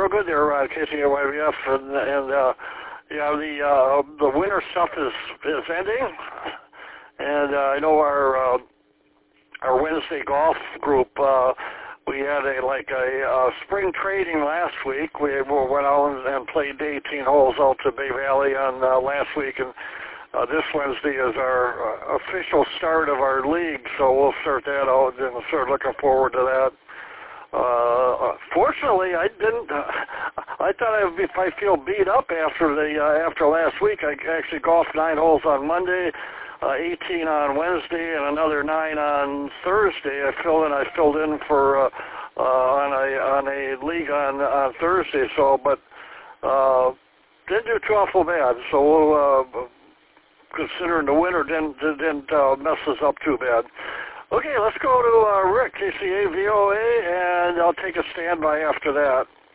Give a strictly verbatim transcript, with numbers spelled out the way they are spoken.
real good there on K C A Y B F, and, and uh, yeah, the uh, the winter stuff is is ending, and uh, I know our uh, our Wednesday golf group. Uh, we had a like a uh, spring trading last week. We went out and, and played eighteen holes out to Bay Valley on uh, last week, and uh, this Wednesday is our uh, official start of our league. So we'll start that out, and start looking forward to that. Uh, fortunately, I didn't. Uh, I thought I would, if I feel beat up after the uh, after last week, I actually golfed nine holes on Monday, uh, eighteen on Wednesday, and another nine on Thursday. I filled in. I filled in for uh, uh, on a on a league on on Thursday. So, but uh, didn't do too awful bad. So, uh, considering the winter didn't didn't uh, mess us up too bad. Okay, let's go to uh, Rick, K C A V O A, and I'll take a standby after that.